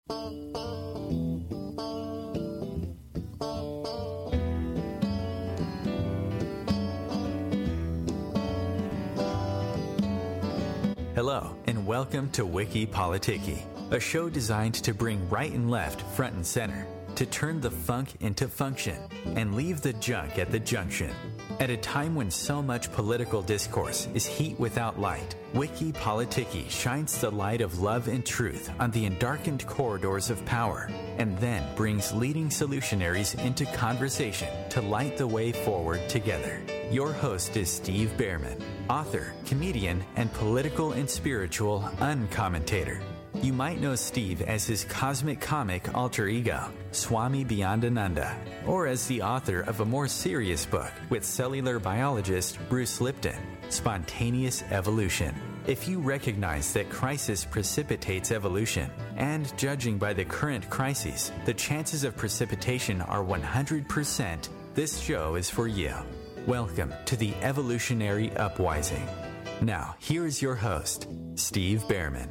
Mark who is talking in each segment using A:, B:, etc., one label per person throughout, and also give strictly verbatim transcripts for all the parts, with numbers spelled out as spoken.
A: Hello, and welcome to Wiki Politiki, a show designed to bring right and left front and center, to turn the funk into function, and leave the junk at the junction. At a time when so much political discourse is heat without light, Wiki Politiki shines the light of love and truth on the endarkened corridors of power, and then brings leading solutionaries into conversation to light the way forward together. Your host is Steve Behrman, author, comedian, and political and spiritual uncommentator. You might know Steve as his cosmic comic alter ego, Swami Beyondananda, or as the author of a more serious book with cellular biologist Bruce Lipton, Spontaneous Evolution. If you recognize that crisis precipitates evolution, and judging by the current crises, the chances of precipitation are one hundred percent, this show is for you. Welcome to the Evolutionary Upwising. Now, here is your host, Steve Behrman.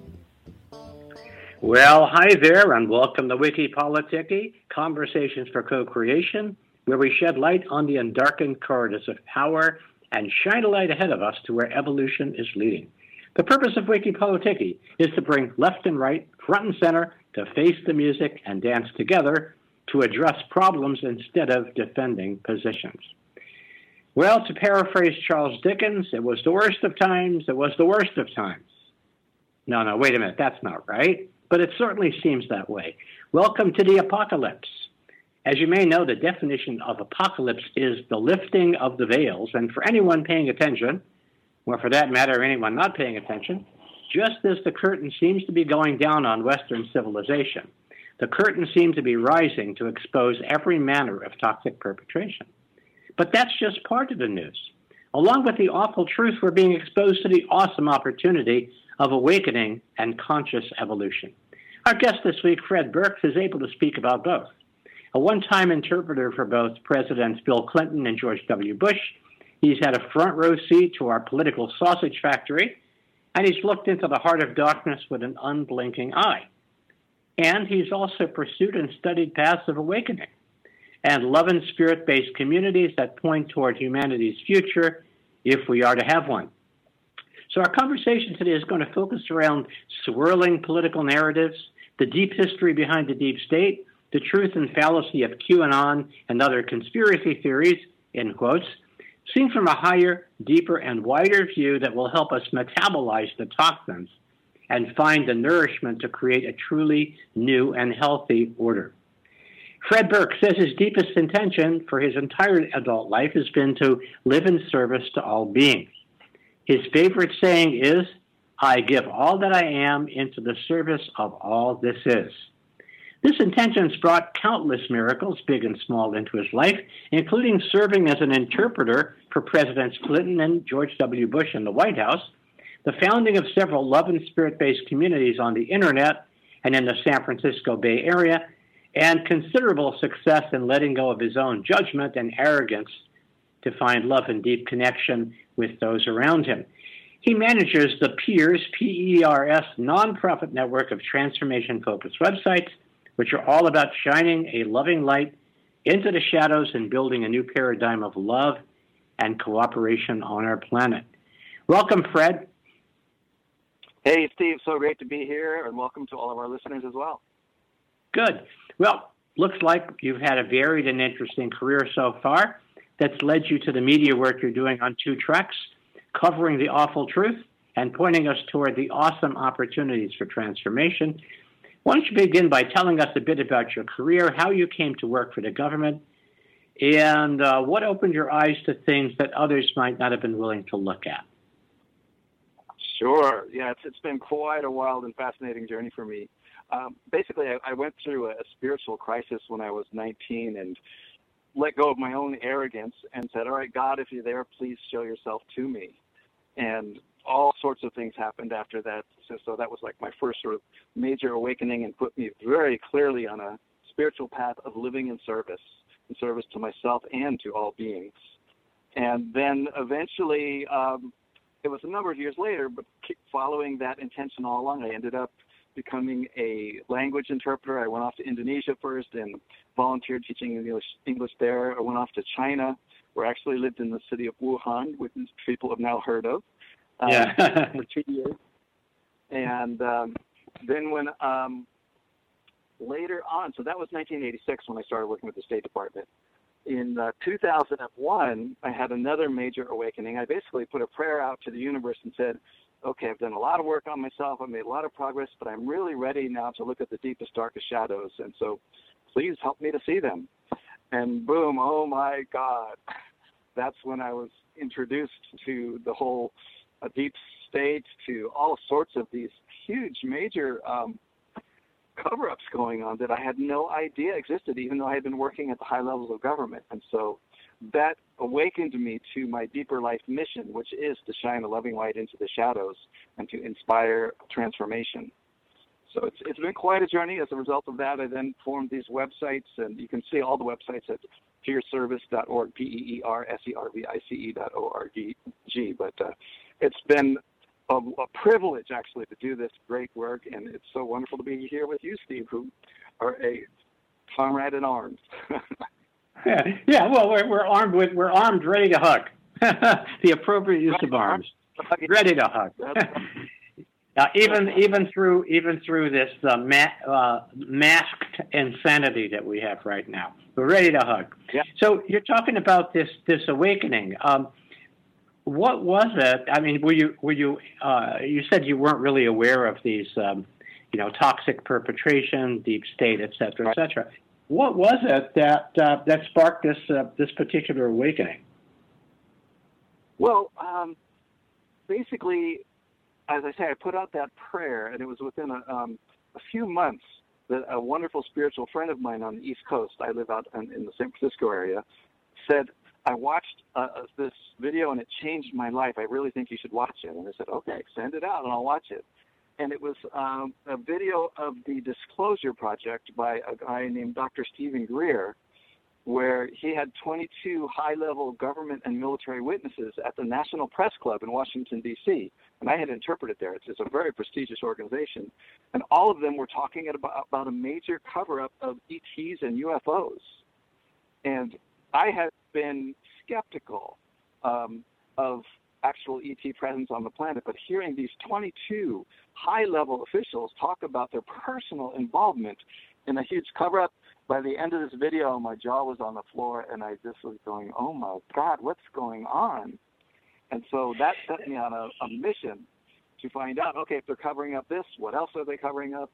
B: Well, hi there, and welcome to Wiki Politiki, Conversations for Co-Creation, where we shed light on the undarkened corridors of power and shine a light ahead of us to where evolution is leading. The purpose of Wiki Politiki is to bring left and right, front and center, to face the music and dance together to address problems instead of defending positions. Well, to paraphrase Charles Dickens, it was the worst of times, it was the worst of times. No, no, wait a minute, that's not right. But it certainly seems that way. Welcome to the apocalypse. As you may know, the definition of apocalypse is the lifting of the veils. And for anyone paying attention, or for that matter, anyone not paying attention, just as the curtain seems to be going down on Western civilization, the curtain seems to be rising to expose every manner of toxic perpetration. But that's just part of the news. Along with the awful truth, we're being exposed to the awesome opportunity of awakening and conscious evolution. Our guest this week, Fred Burks, is able to speak about both. A one-time interpreter for both Presidents Bill Clinton and George W. Bush, he's had a front-row seat to our political sausage factory, and he's looked into the heart of darkness with an unblinking eye. And he's also pursued and studied paths of awakening and love and spirit-based communities that point toward humanity's future if we are to have one. So our conversation today is going to focus around swirling political narratives, the deep history behind the deep state, the truth and fallacy of QAnon and other conspiracy theories, in quotes, seen from a higher, deeper, and wider view that will help us metabolize the toxins and find the nourishment to create a truly new and healthy order. Fred Burks says his deepest intention for his entire adult life has been to live in service to all beings. His favorite saying is, I give all that I am into the service of all this is. This intention's brought countless miracles, big and small, into his life, including serving as an interpreter for Presidents Clinton and George W. Bush in the White House, the founding of several love and spirit-based communities on the internet and in the San Francisco Bay Area, and considerable success in letting go of his own judgment and arrogance to find love and deep connection with those around him. He manages the Peers, P E R S, nonprofit network of transformation-focused websites, which are all about shining a loving light into the shadows and building a new paradigm of love and cooperation on our planet. Welcome, Fred.
C: Hey, Steve. So great to be here, and welcome to all of our listeners as well.
B: Good. Well, looks like you've had a varied and interesting career so far that's led you to the media work you're doing on two tracks, covering the awful truth and pointing us toward the awesome opportunities for transformation. Why don't you begin by telling us a bit about your career, how you came to work for the government, and uh, what opened your eyes to things that others might not have been willing to look at?
C: Sure. Yeah, it's, it's been quite a wild and fascinating journey for me. Um, basically, I, I went through a, a spiritual crisis when I was nineteen and let go of my own arrogance and said, all right, God, if you're there, please show yourself to me. And all sorts of things happened after that. So, so that was like my first sort of major awakening and put me very clearly on a spiritual path of living in service, in service to myself and to all beings. And then eventually, um, it was a number of years later, but following that intention all along, I ended up becoming a language interpreter. I went off to Indonesia first and volunteered teaching English, English there. I went off to China, where I actually lived in the city of Wuhan, which people have now heard of, um,
B: Yeah.
C: for two years. And um, then when um, later on, so that was nineteen eighty-six when I started working with the State Department. In uh, two thousand one, I had another major awakening. I basically put a prayer out to the universe and said, okay, I've done a lot of work on myself. I've made a lot of progress, but I'm really ready now to look at the deepest, darkest shadows. And so please help me to see them. And boom, oh my God. That's when I was introduced to the whole uh, deep state, to all sorts of these huge, major um, cover-ups going on that I had no idea existed, even though I had been working at the high levels of government. And so that awakened me to my deeper life mission, which is to shine a loving light into the shadows and to inspire transformation. So it's it's been quite a journey. As a result of that, I then formed these websites, and you can see all the websites at peer service dot org, P E E R S E R V I C E dot O R G. But uh, it's been a, a privilege, actually, to do this great work, and it's so wonderful to be here with you, Steve, who are a comrade in arms.
B: Yeah, yeah. Well, we're, we're armed with we're armed, ready to hug. The appropriate use of arms, ready to hug. Uh, even even through even through this uh, ma- uh, masked insanity that we have right now, we're ready to hug.
C: Yeah.
B: So you're talking about this this awakening. Um, what was it? I mean, were you were you uh, you said you weren't really aware of these, um, you know, toxic perpetration, deep state, et cetera, et cetera. What was it that uh, that sparked this uh, this particular awakening?
C: Well, um, basically, as I say, I put out that prayer, and it was within a, um, a few months that a wonderful spiritual friend of mine on the East Coast, I live out in, in the San Francisco area, said, I watched uh, this video and it changed my life. I really think you should watch it. And I said, okay, send it out and I'll watch it. And it was um, a video of the Disclosure Project by a guy named Doctor Stephen Greer, where he had twenty-two high-level government and military witnesses at the National Press Club in Washington, D C, and I had interpreted there. It's, it's a very prestigious organization. And all of them were talking about, about a major cover-up of E Ts and U F Os. And I had been skeptical um, of actual E T presence on the planet, but hearing these twenty-two high-level officials talk about their personal involvement in a huge cover-up, by the end of this video, my jaw was on the floor, and I just was going, oh, my God, what's going on? And so that set me on a, a mission to find out, okay, if they're covering up this, what else are they covering up?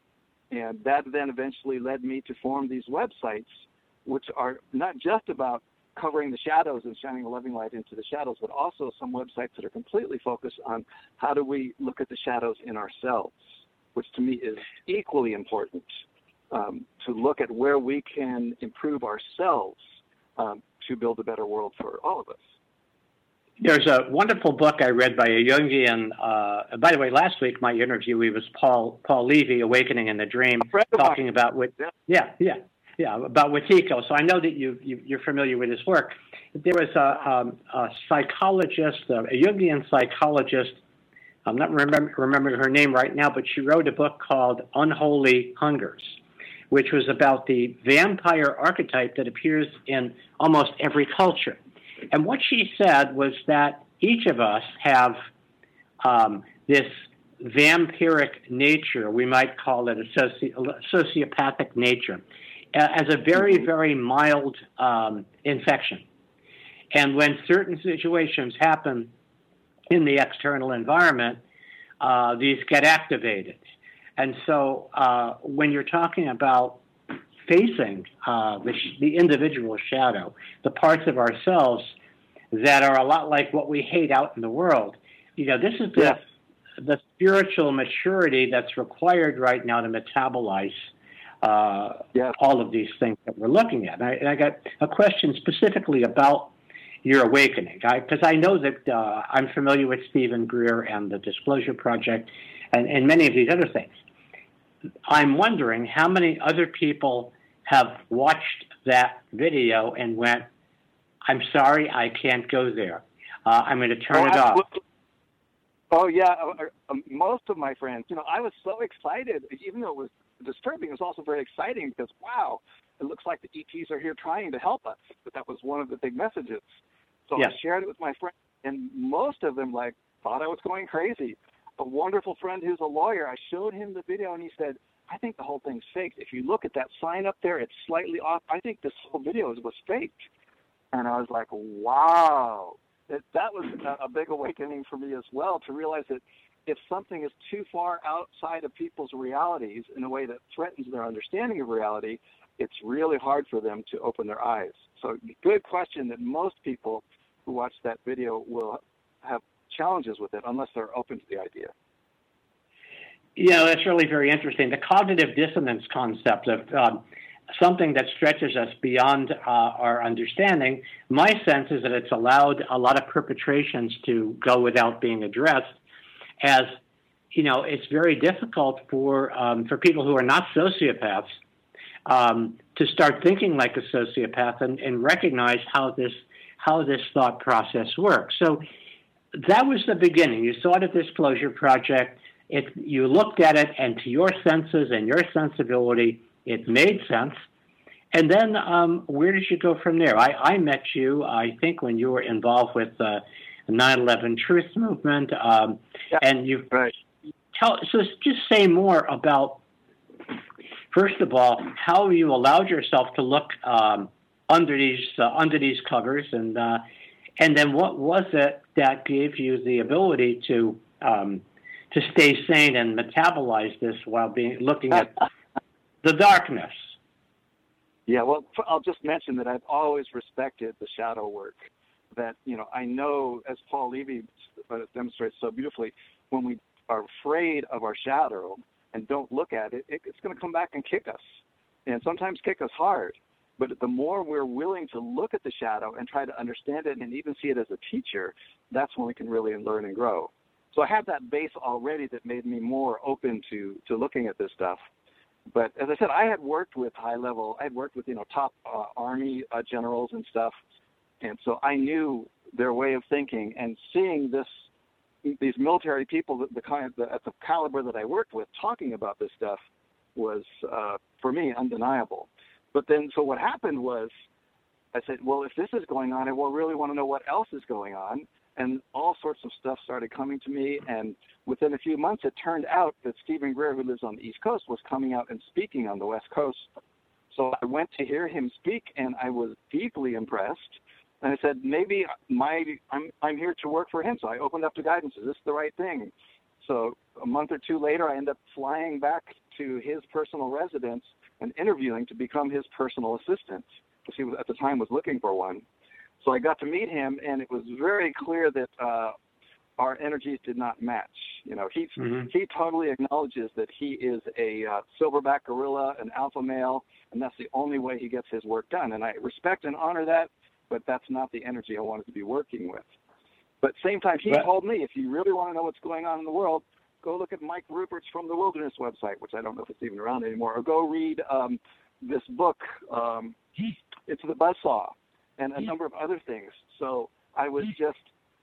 C: And that then eventually led me to form these websites, which are not just about covering the shadows and shining a loving light into the shadows, but also some websites that are completely focused on how do we look at the shadows in ourselves, which to me is equally important. Um, to look at where we can improve ourselves um, to build a better world for all of us.
B: There's a wonderful book I read by a Jungian. Uh, by the way, last week my interviewee was Paul Paul Levy, Awakening in the Dream, talking about what,
C: yeah,
B: yeah, yeah, yeah, about Wetiko. So I know that you, you you're familiar with his work. There was a, um, a psychologist, a Jungian psychologist. I'm not remember, remembering her name right now, but she wrote a book called Unholy Hungers, which was about the vampire archetype that appears in almost every culture. And what she said was that each of us have um, this vampiric nature, we might call it a soci- sociopathic nature, uh, as a very, very mild um, infection. And when certain situations happen in the external environment, uh, these get activated. And so uh, when you're talking about facing uh, the, sh- the individual shadow, the parts of ourselves that are a lot like what we hate out in the world, you know, this is the,
C: yeah.
B: the spiritual maturity that's required right now to metabolize uh,
C: yeah.
B: all of these things that we're looking at. And I, and I got a question specifically about your awakening, because I, I know that uh, I'm familiar with Stephen Greer and the Disclosure Project and, and many of these other things. I'm wondering how many other people have watched that video and went, I'm sorry, I can't go there. Uh, I'm going to turn
C: oh,
B: it
C: absolutely.
B: off.
C: Oh, yeah. Uh, uh, most of my friends, you know, I was so excited, even though it was disturbing, it was also very exciting because, wow, it looks like the E Ts are here trying to help us. But that was one of the big messages. So yes. I shared it with my friends, and most of them, like, thought I was going crazy. A wonderful friend who's a lawyer, I showed him the video, and he said, I think the whole thing's faked. If you look at that sign up there, it's slightly off. I think this whole video was faked. And I was like, wow. It, that was a, a big awakening for me as well, to realize that if something is too far outside of people's realities in a way that threatens their understanding of reality, it's really hard for them to open their eyes. So good question that most people who watch that video will have challenges with it unless they're open to the idea.
B: Yeah, that's really very interesting. The cognitive dissonance concept of um, something that stretches us beyond uh, our understanding, my sense is that it's allowed a lot of perpetrations to go without being addressed, as, you know, it's very difficult for um, for people who are not sociopaths um, to start thinking like a sociopath and, and recognize how this how this thought process works. So that was the beginning. You saw the Disclosure Project. It, you looked at it, and to your senses and your sensibility, it made sense. And then um, where did you go from there? I, I met you, I think, when you were involved with uh, the nine eleven Truth Movement. Um,
C: yeah,
B: and you
C: right.
B: tell, so just say more about, first of all, how you allowed yourself to look um, under these uh, under these covers, and uh, and then what was it that gave you the ability to um, to stay sane and metabolize this while being looking at the darkness?
C: Yeah, well, I'll just mention that I've always respected the shadow work. That, you know, I know, as Paul Levy demonstrates so beautifully, when we are afraid of our shadow and don't look at it, it's going to come back and kick us, and sometimes kick us hard. But the more we're willing to look at the shadow and try to understand it and even see it as a teacher, that's when we can really learn and grow. So I had that base already that made me more open to, to looking at this stuff. But as I said, I had worked with high level, I had worked with, you know, top uh, Army uh, generals and stuff. And so I knew their way of thinking, and seeing this, these military people, the, the kind of, the, at the caliber that I worked with, talking about this stuff was, uh, for me, undeniable. But then, so what happened was, I said, well, if this is going on, I will really want to know what else is going on. And all sorts of stuff started coming to me. And within a few months, it turned out that Stephen Greer, who lives on the East Coast, was coming out and speaking on the West Coast. So I went to hear him speak, and I was deeply impressed. And I said, maybe my I'm I'm here to work for him. So I opened up to guidance. Is this the right thing? So a month or two later, I ended up flying back to his personal residence and interviewing to become his personal assistant, because he was, at the time was looking for one. So I got to meet him, and it was very clear that uh, our energies did not match. You know, he mm-hmm. he totally acknowledges that he is a uh, silverback gorilla, an alpha male, and that's the only way he gets his work done. And I respect and honor that, but that's not the energy I wanted to be working with. But at the same time, he right. told me, if you really want to know what's going on in the world, go look at Mike Rupert's From the Wilderness website, which I don't know if it's even around anymore, or go read um, this book, um, It's the Buzzsaw, and a number of other things. So I was just,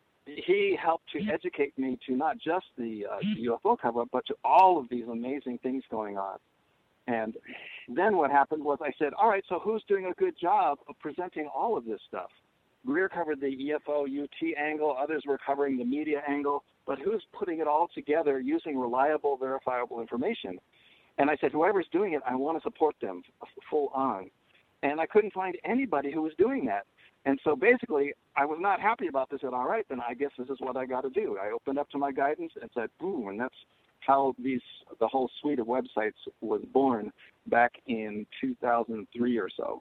C: he helped to educate me to not just the uh, U F O cover-up, but to all of these amazing things going on. And then what happened was I said, all right, so who's doing a good job of presenting all of this stuff? Greer covered the E F O U T angle, others were covering the media angle, but who's putting it all together using reliable, verifiable information? And I said, whoever's doing it, I want to support them full on. And I couldn't find anybody who was doing that. And so basically, I was not happy about this. I said, all right, then I guess this is what I got to do. I opened up to my guidance and said, boom, and that's how these the whole suite of websites was born back in two thousand three or so.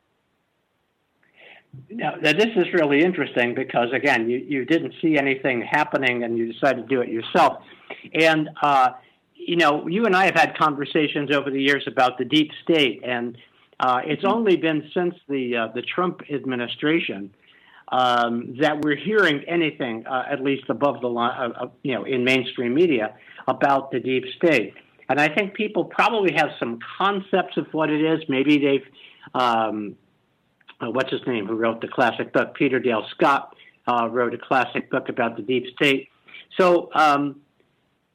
B: Now, now this is really interesting because, again, you, you didn't see anything happening and you decided to do it yourself. And, uh, you know, you and I have had conversations over the years about the deep state, and uh, it's only been since the uh, the Trump administration um, that we're hearing anything, uh, at least above the line, uh, you know, in mainstream media, about the deep state. And I think people probably have some concepts of what it is. Maybe they've, um, uh, what's his name, who wrote the classic book, Peter Dale Scott, uh, wrote a classic book about the deep state. So um,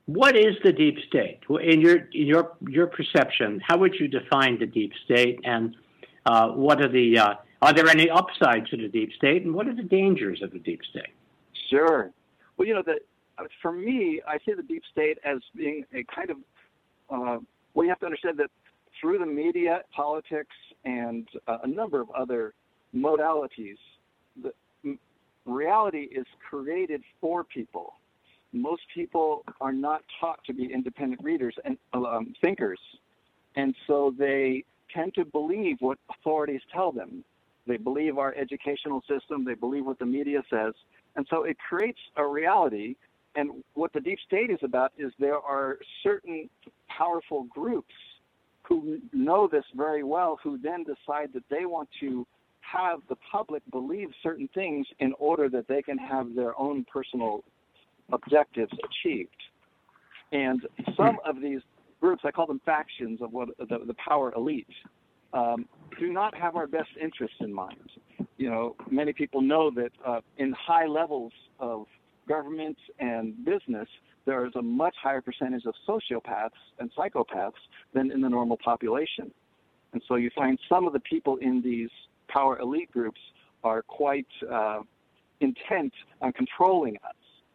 B: what is the deep state? In your in your your perception, how would you define the deep state, and uh, what are the uh, are there any upsides to the deep state, and what are the dangers of the deep state?
C: Sure. Well, you know, the, for me, I see the deep state as being a kind of uh, well, you have to understand that through the media, politics, and uh, a number of other modalities, the m- reality is created for people. Most people are not taught to be independent readers and um, thinkers, and so they tend to believe what authorities tell them. They believe our educational system, they believe what the media says, and so it creates a reality. And what the deep state is about is there are certain powerful groups who know this very well, who then decide that they want to have the public believe certain things in order that they can have their own personal objectives achieved. And some of these groups, I call them factions of what the, the power elite, um, do not have our best interests in mind. You know, many people know that uh, in high levels of government and business, there is a much higher percentage of sociopaths and psychopaths than in the normal population. And so you find some of the people in these power elite groups are quite uh, intent on controlling us.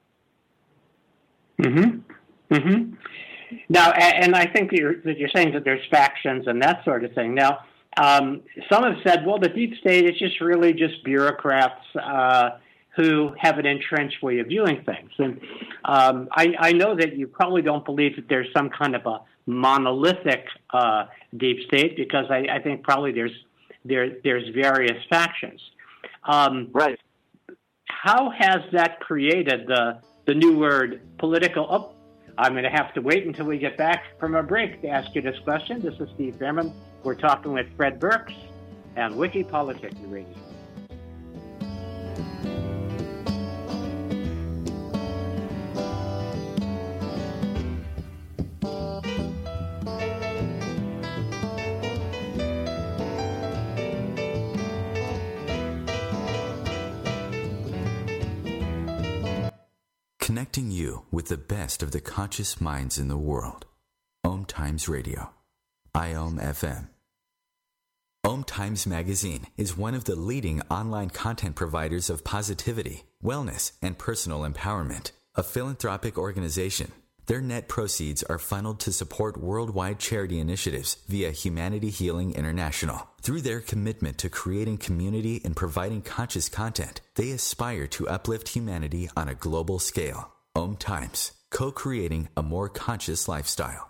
B: Mm-hmm. Mm-hmm. Now, and I think you're, that you're saying that there's factions and that sort of thing. Now, um, some have said, well, the deep state is just really just bureaucrats uh, who have an entrenched way of viewing things. And um, I, I know that you probably don't believe that there's some kind of a monolithic uh, deep state, because I, I think probably there's there there's various factions. Um,
C: right.
B: How has that created the the new word political? Oh, I'm going to have to wait until we get back from a break to ask you this question. This is Steve Bhaerman. We're talking with Fred Burks and Wiki Politically Radio.
A: Connecting you with the best of the conscious minds in the world. Om Times Radio. I O M F M. Om Times Magazine is one of the leading online content providers of positivity, wellness, and personal empowerment. A philanthropic organization, their net proceeds are funneled to support worldwide charity initiatives via Humanity Healing International. Through their commitment to creating community and providing conscious content, they aspire to uplift humanity on a global scale. Om Times, co-creating a more conscious lifestyle.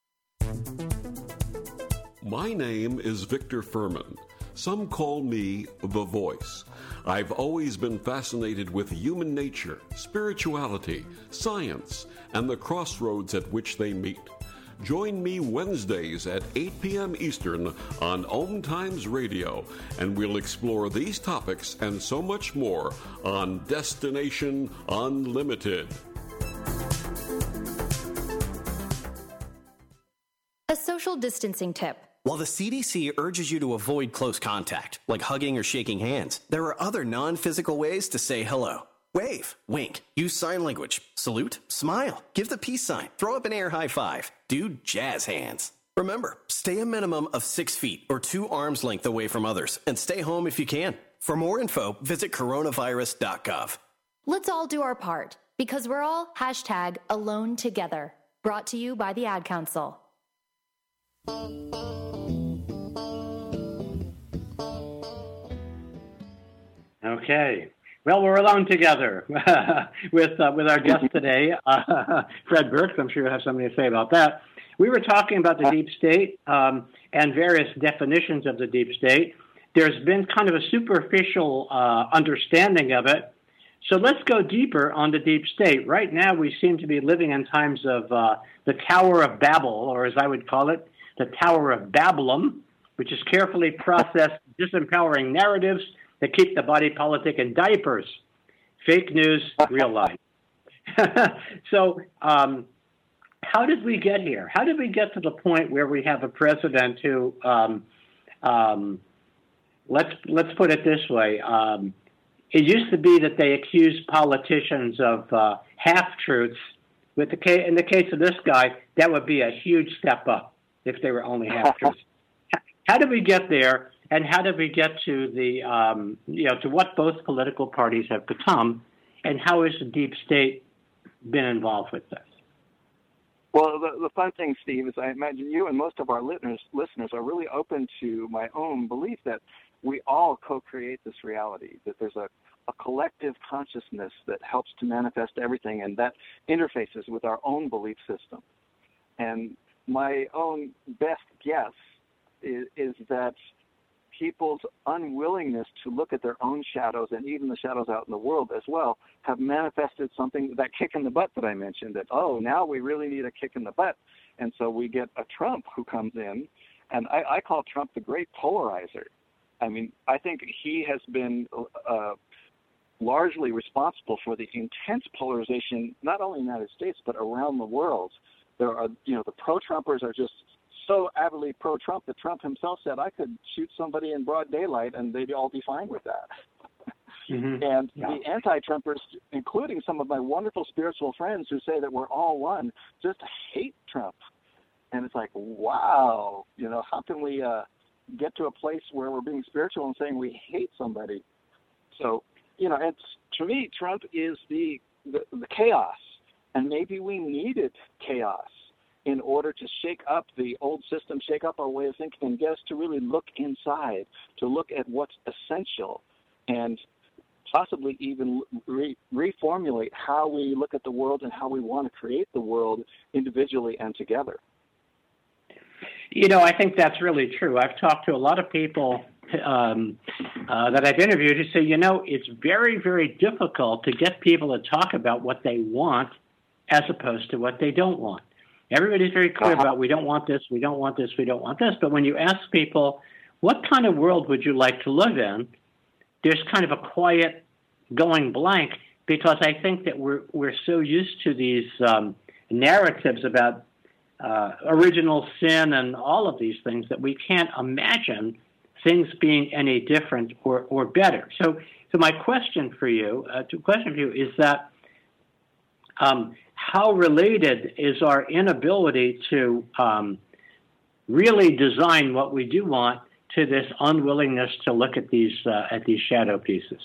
D: My name is Victor Furman. Some call me The Voice. I've always been fascinated with human nature, spirituality, science, and the crossroads at which they meet. Join me Wednesdays at eight p.m. Eastern on Om Times Radio, and we'll explore these topics and so much more on Destination Unlimited.
E: A social distancing tip.
F: While the C D C urges you to avoid close contact, like hugging or shaking hands, there are other non-physical ways to say hello. Wave, wink, use sign language, salute, smile, give the peace sign, throw up an air high five, do jazz hands. Remember, stay a minimum of six feet or two arms length away from others, and stay home if you can. For more info, visit coronavirus dot gov.
E: Let's all do our part, because we're all hashtag alone together. Brought to you by the Ad Council.
B: Okay. Well, we're alone together with uh, with our guest today, uh, Fred Burks. I'm sure you'll have something to say about that. We were talking about the deep state um, and various definitions of the deep state. There's been kind of a superficial uh, understanding of it. So let's go deeper on the deep state. Right now, we seem to be living in times of uh, the Tower of Babel, or as I would call it, the Tower of Babylon, which is carefully processed, disempowering narratives that keep the body politic in diapers. Fake news, real life. So um, how did we get here? How did we get to the point where we have a president who, um, um, let's let's put it this way, um, it used to be that they accused politicians of uh, half-truths with the case, in the case of this guy, that would be a huge step up if they were only half truths. How did we get there, and how did we get to the um, you know to what both political parties have become, and how has the deep state been involved with this?
C: Well, the, the fun thing, Steve, is I imagine you and most of our listeners listeners are really open to my own belief that we all co-create this reality, that there's a, a collective consciousness that helps to manifest everything, and that interfaces with our own belief system. And my own best guess is, is that people's unwillingness to look at their own shadows, and even the shadows out in the world as well, have manifested something, that kick in the butt that I mentioned, that, oh, now we really need a kick in the butt. And so we get a Trump who comes in, and I, I call Trump the great polarizer. I mean, I think he has been uh, largely responsible for the intense polarization, not only in the United States, but around the world. There are, you know, the pro-Trumpers are just so avidly pro-Trump that Trump himself said, I could shoot somebody in broad daylight and they'd all be fine with that. Mm-hmm. And yeah. the anti-Trumpers, including some of my wonderful spiritual friends who say that we're all one, just hate Trump. And it's like, wow, you know, how can we uh, get to a place where we're being spiritual and saying we hate somebody? So, you know, it's, to me, Trump is the, the, the chaos. And maybe we needed chaos in order to shake up the old system, shake up our way of thinking, and get us to really look inside, to look at what's essential, and possibly even re- reformulate how we look at the world and how we want to create the world individually and together.
B: You know, I think that's really true. I've talked to a lot of people um, uh, that I've interviewed who say, you know, it's very, very difficult to get people to talk about what they want as opposed to what they don't want. Everybody's very clear about we don't want this, we don't want this, we don't want this. But when you ask people, what kind of world would you like to live in, there's kind of a quiet going blank, because I think that we're we're so used to these um, narratives about uh, original sin and all of these things that we can't imagine things being any different or, or better. So, so my question for you, uh, to question for you, is that um, how related is our inability to um, really design what we do want to this unwillingness to look at these uh, at these shadow pieces?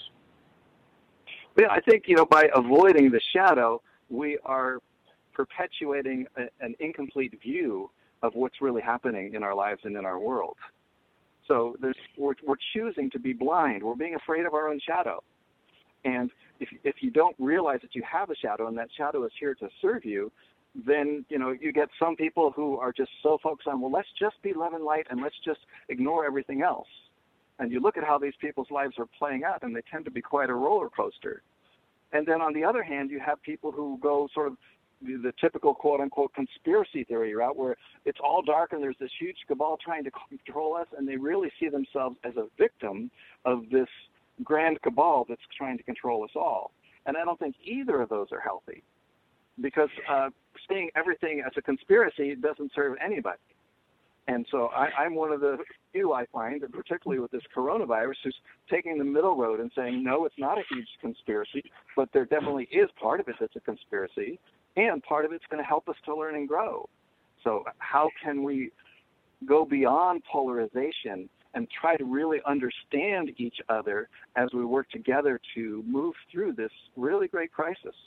C: Yeah, I think, you know, by avoiding the shadow, we are perpetuating a, an incomplete view of what's really happening in our lives and in our world. So there's, we're, we're choosing to be blind. We're being afraid of our own shadow. And if if you don't realize that you have a shadow and that shadow is here to serve you, then, you know, you get some people who are just so focused on, well, let's just be love and light and let's just ignore everything else. And you look at how these people's lives are playing out, and they tend to be quite a roller coaster. And then on the other hand, you have people who go sort of the, the typical quote-unquote conspiracy theory route, where it's all dark and there's this huge cabal trying to control us, and they really see themselves as a victim of this grand cabal that's trying to control us all. And I don't think either of those are healthy, because uh, seeing everything as a conspiracy doesn't serve anybody. And so I, I'm one of the few, I find, and particularly with this coronavirus, who's taking the middle road and saying, no, it's not a huge conspiracy, but there definitely is part of it that's a conspiracy, and part of it's going to help us to learn and grow. So how can we go beyond polarization and try to really understand each other as we work together to move through this really great crisis?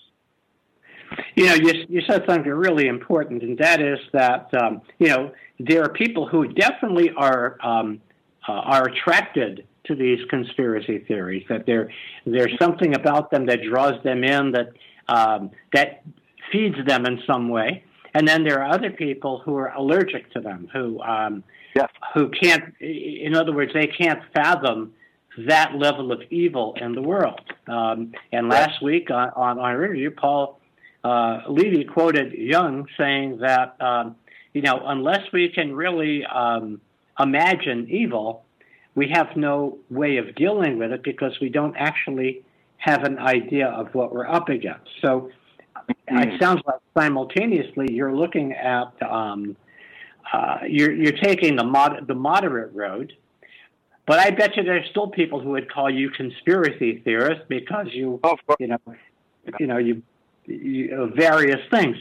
B: You know, you, you said something really important, and that is that, um, you know, there are people who definitely are um, uh, are attracted to these conspiracy theories, that there there's something about them that draws them in, that um, that feeds them in some way. And then there are other people who are allergic to them, who um,
C: yes.
B: who can't, in other words, they can't fathom that level of evil in the world. Um, and last week on, on our interview, Paul uh, Levy quoted Jung saying that, um, you know, unless we can really um, imagine evil, we have no way of dealing with it, because we don't actually have an idea of what we're up against. So mm. it sounds like simultaneously you're looking at, um, uh, you're, you're taking the, mod- the moderate road, but I bet you there's still people who would call you conspiracy theorists, because you,
C: oh,
B: you know, you know, you you know, various things.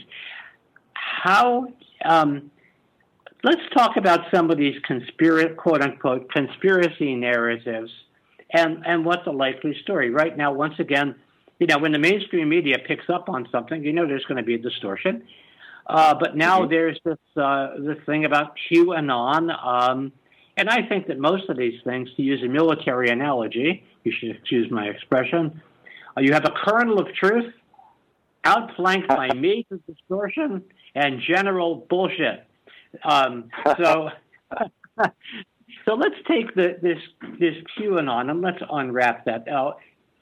B: How, um, let's talk about some of these conspiracy, quote unquote, conspiracy narratives and, and what's a likely story. Right now, once again, you know, when the mainstream media picks up on something, you know there's going to be a distortion. Uh, but now mm-hmm. there's this uh, this thing about QAnon, um, and I think that most of these things, to use a military analogy, you should excuse my expression, uh, you have a kernel of truth outflanked by major distortion and general bullshit. Um, so, so let's take the, this this QAnon and let's unwrap that. Uh,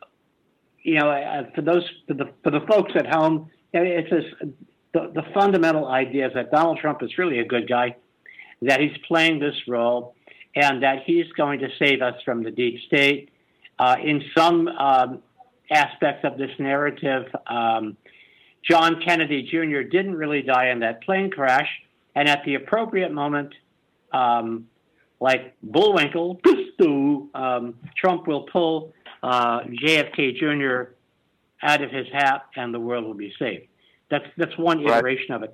B: you know, uh, for those for the for the folks at home, it's this. The, the fundamental idea is that Donald Trump is really a good guy, that he's playing this role, and that he's going to save us from the deep state. Uh, in some um, aspects of this narrative, um, John Kennedy Junior didn't really die in that plane crash, and at the appropriate moment, um, like Bullwinkle, um, Trump will pull uh, J F K Junior out of his hat, and the world will be saved. That's that's one iteration right. of it.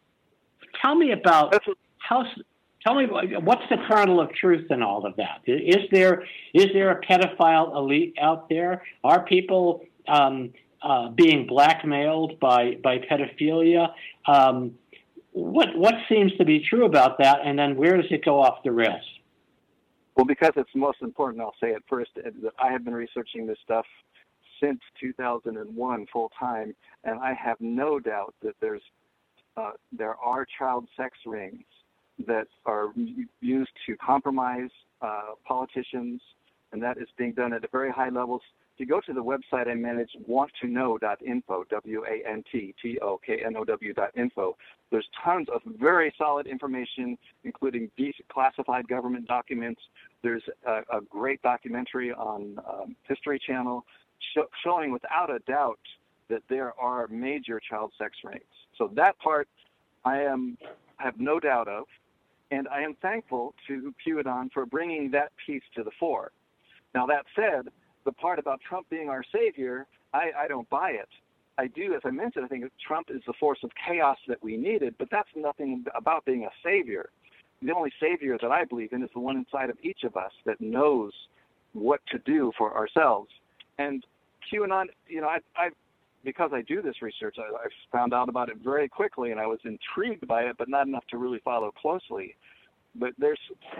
B: Tell me about how. Tell me what's the kernel of truth in all of that? Is there is there a pedophile elite out there? Are people um, uh, being blackmailed by by pedophilia? Um, what what seems to be true about that? And then where does it go off the rails?
C: Well, because it's most important, I'll say it first. I have been researching this stuff since two thousand one full time, and I have no doubt that there's uh, there are child sex rings that are used to compromise uh, politicians, and that is being done at a very high levels. If you go to the website I manage, want to know dot info, W A N T T O K N O W dot info, there's tons of very solid information, including declassified government documents. There's a, a great documentary on um, History Channel showing without a doubt that there are major child sex rings. So that part I am have no doubt of, and I am thankful to QAnon for bringing that piece to the fore. Now, that said, the part about Trump being our savior, I, I don't buy it. I do, as I mentioned, I think Trump is the force of chaos that we needed, but that's nothing about being a savior. The only savior that I believe in is the one inside of each of us that knows what to do for ourselves. And QAnon, you know, I, I because I do this research, I, I found out about it very quickly, and I was intrigued by it, but not enough to really follow closely. But there's,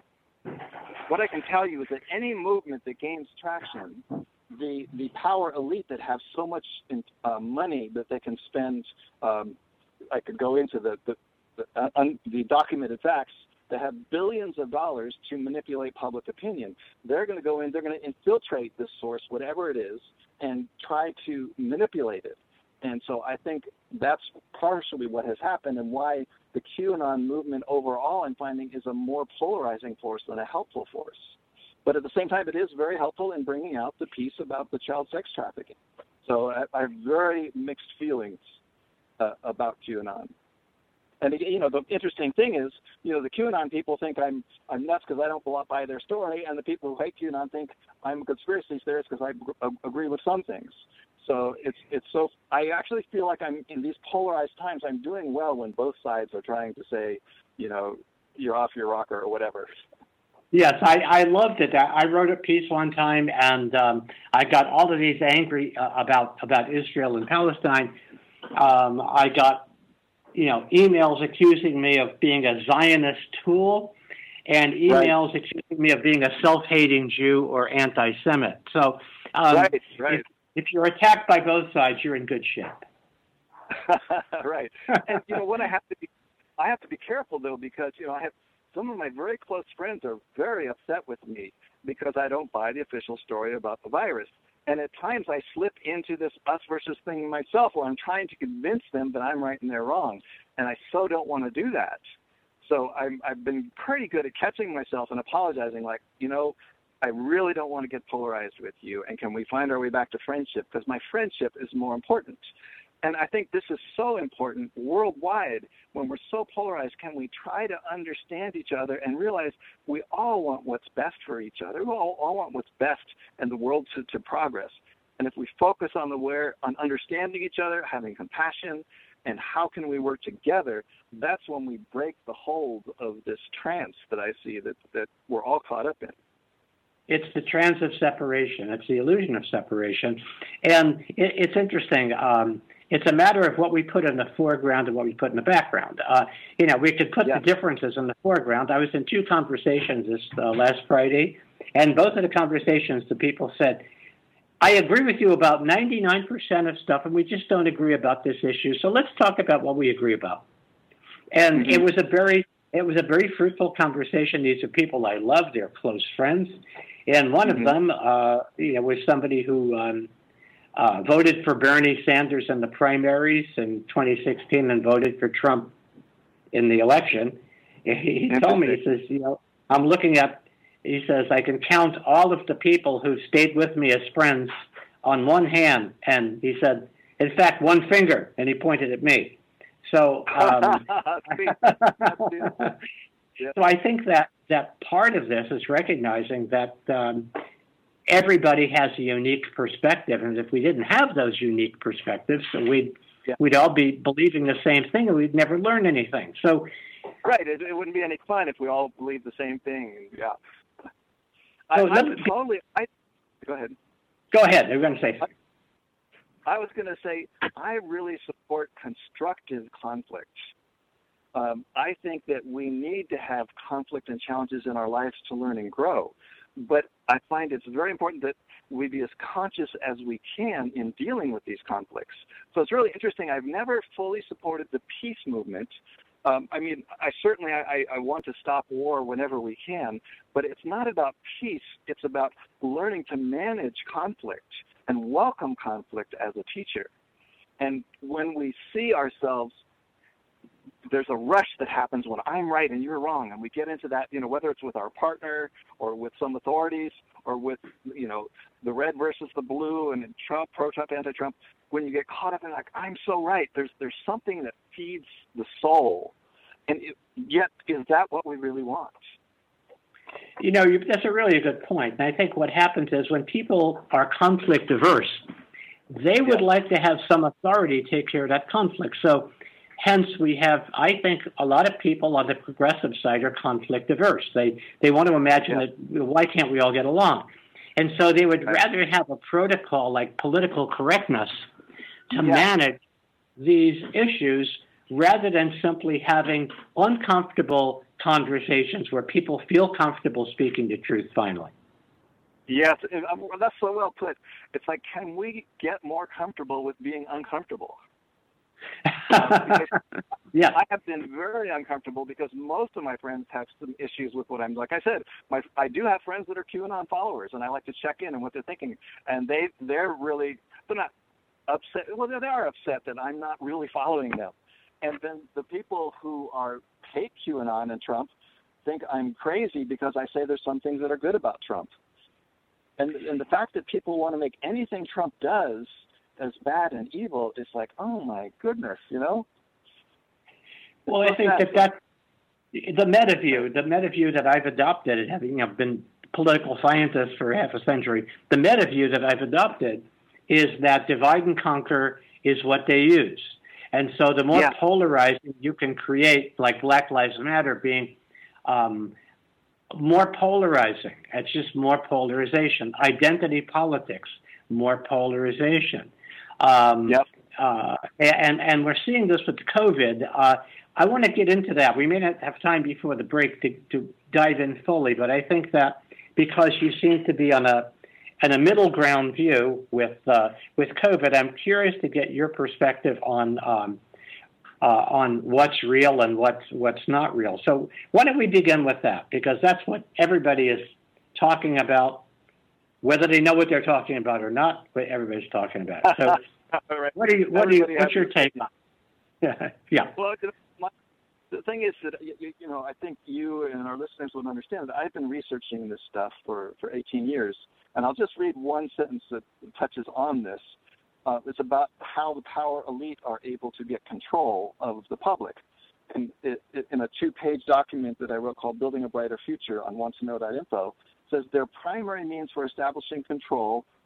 C: what I can tell you is that any movement that gains traction, the the power elite that have so much in, uh, money that they can spend, um, I could go into the the, the, uh, un, the documented facts, that have billions of dollars to manipulate public opinion. They're going to go in, they're going to infiltrate this source, whatever it is, and try to manipulate it. And so I think that's partially what has happened and why the QAnon movement overall, I'm finding, is a more polarizing force than a helpful force. But at the same time, it is very helpful in bringing out the piece about the child sex trafficking. So I, I have very mixed feelings uh, about QAnon. And, you know, the interesting thing is, you know, the QAnon people think I'm I'm nuts because I don't buy their story, and the people who hate QAnon think I'm a conspiracy theorist because I agree with some things. So it's it's so I actually feel like I'm in these polarized times. I'm doing well when both sides are trying to say, you know, you're off your rocker or whatever.
B: Yes, I, I loved it. I wrote a piece one time, and um, I got all of these angry uh, about about Israel and Palestine. Um, I got, you know, emails accusing me of being a Zionist tool, and emails right. accusing me of being a self-hating Jew or anti-Semite. So, um,
C: right, right.
B: If, if you're attacked by both sides, you're in good shape.
C: Right. And you know what? I have to be, I have to be careful though, because you know I have some of my very close friends are very upset with me because I don't buy the official story about the virus. And at times I slip into this us versus thing myself where I'm trying to convince them that I'm right and they're wrong. And I so don't want to do that. So I'm, I've been pretty good at catching myself and apologizing, like, you know, I really don't want to get polarized with you. And can we find our way back to friendship? Because my friendship is more important. And I think this is so important worldwide. When we're so polarized, can we try to understand each other and realize we all want what's best for each other? We all, all want what's best in the world to, to progress. And if we focus on the where, on understanding each other, having compassion, and how can we work together, that's when we break the hold of this trance that I see that, that we're all caught up in.
B: It's the trance of separation. It's the illusion of separation. And it, it's interesting. Um, it's a matter of what we put in the foreground and what we put in the background. Uh, you know, we could put yeah. the differences in the foreground. I was in two conversations this uh, last Friday, and both of the conversations, the people said, I agree with you about ninety-nine percent of stuff, and we just don't agree about this issue. So let's talk about what we agree about. And mm-hmm. it was a very, it was a very fruitful conversation. These are people I love; they're close friends. And one mm-hmm. of them, uh, you know, was somebody who um, uh, voted for Bernie Sanders in the primaries in twenty sixteen and voted for Trump in the election. He, he told me, he says, you know, I'm looking at. He says, I can count all of the people who stayed with me as friends on one hand. And he said, in fact, one finger. And he pointed at me. So, um, so I think that, that part of this is recognizing that um, everybody has a unique perspective. And if we didn't have those unique perspectives, we'd, yeah. we'd all be believing the same thing and we'd never learn anything. So,
C: right. It, it wouldn't be any fun if we all believed the same thing. Yeah.
B: So
C: I, I'm totally. I, go ahead.
B: Go ahead. You're going to say something.
C: I was going to say I really support constructive conflict. Um, I think that we need to have conflict and challenges in our lives to learn and grow. But I find it's very important that we be as conscious as we can in dealing with these conflicts. So it's really interesting. I've never fully supported the peace movement. Um, I mean, I certainly I, I want to stop war whenever we can, but it's not about peace. It's about learning to manage conflict and welcome conflict as a teacher. And when we see ourselves, there's a rush that happens when I'm right and you're wrong, and we get into that, you know, whether it's with our partner or with some authorities or with, you know, the red versus the blue and Trump, pro-Trump, anti-Trump. When you get caught up in like, I'm so right, there's there's something that feeds the soul. And it, yet, is that what we really want?
B: You know, you, that's a really good point. And I think what happens is when people are conflict averse, they yeah. would like to have some authority take care of that conflict. So hence we have, I think, a lot of people on the progressive side are conflict averse. They, they want to imagine yeah. that, why can't we all get along? And so they would right. rather have a protocol like political correctness to yeah. manage these issues rather than simply having uncomfortable conversations where people feel comfortable speaking the truth finally.
C: Yes, that's so well put. It's like, can we get more comfortable with being uncomfortable?
B: Yeah,
C: I have been very uncomfortable because most of my friends have some issues with what I'm, like I said, my, I do have friends that are QAnon followers, and I like to check in on what they're thinking. And they, they're really, they're not upset. Well, they are upset that I'm not really following them. And then the people who are hate QAnon and Trump think I'm crazy because I say there's some things that are good about Trump. And, and the fact that people want to make anything Trump does as bad and evil is like, oh my goodness, you know?
B: Well, I think that that the meta view, the meta view that I've adopted, having you know, been a political scientist for half a century, the meta view that I've adopted is that divide and conquer is what they use. And so the more yeah. polarizing you can create, like Black Lives Matter being um, more polarizing, it's just more polarization. Identity politics, more polarization. Um,
C: yep.
B: Uh, and, and we're seeing this with COVID. Uh, I want to get into that. We may not have time before the break to, to dive in fully, but I think that because you seem to be on a on a middle ground view with uh, with COVID, I'm curious to get your perspective on um, uh, on what's real and what's what's not real. So why don't we begin with that? Because that's what everybody is talking about, whether they know what they're talking about or not. But everybody's talking about it. So
C: right.
B: what do you what do you what's your take on? Yeah, yeah.
C: Well, my, the thing is that you, you know I think you and our listeners would understand that I've been researching this stuff for, for eighteen years. And I'll just read one sentence that touches on this. Uh, it's about how the power elite are able to get control of the public. And it, it, in a two-page document that I wrote called Building a Brighter Future on want to know dot info, says their primary means for establishing control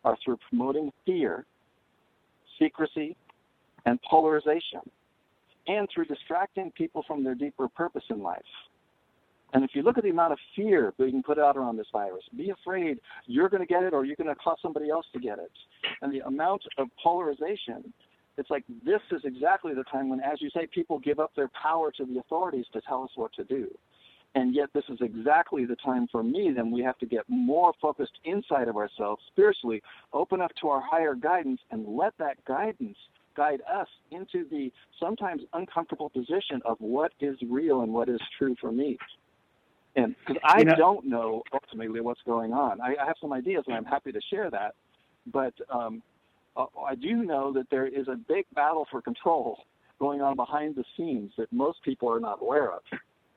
C: are through promoting fear, secrecy, and polarization, and through distracting people from their deeper purpose in life. And if you look at the amount of fear being put out around this virus, be afraid you're going to get it or you're going to cause somebody else to get it. And the amount of polarization, it's like this is exactly the time when, as you say, people give up their power to the authorities to tell us what to do. And yet this is exactly the time for me then we have to get more focused inside of ourselves spiritually, open up to our higher guidance, and let that guidance guide us into the sometimes uncomfortable position of what is real and what is true for me. And because I you know, don't know ultimately what's going on. I, I have some ideas, and I'm happy to share that. But um, I do know that there is a big battle for control going on behind the scenes that most people are not aware of.